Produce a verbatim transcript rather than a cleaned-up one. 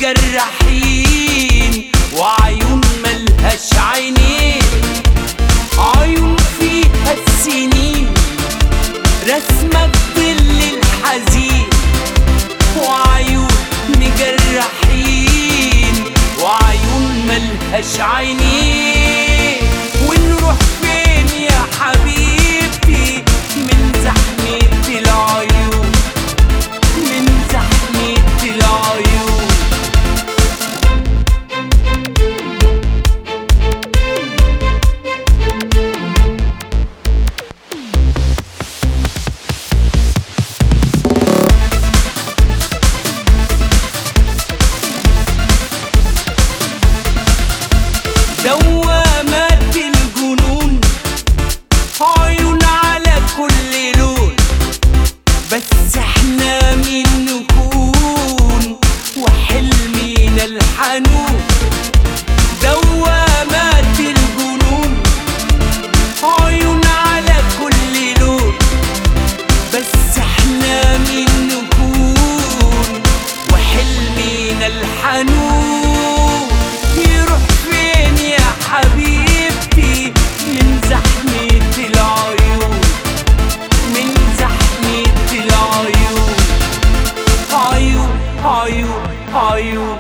مجرحين وعيون ملهاش عينين، عيون فيها السنين رسمة ظل الحزين، وعيون مجرحين وعيون ملهاش عينين. ونروح فين يا حبيبتي من زحمة العيون، من زحمة العيون. دوامات الجنون عيون على كل لون، بس احنا مين نكون وحلمنا الحنون. دوامات الجنون عيون على كل لون، بس احنا مين نكون وحلمنا الحنون. يروح فين يا حبيبتي من زحمة العيون، من زحمة العيون. عيون عيون عيون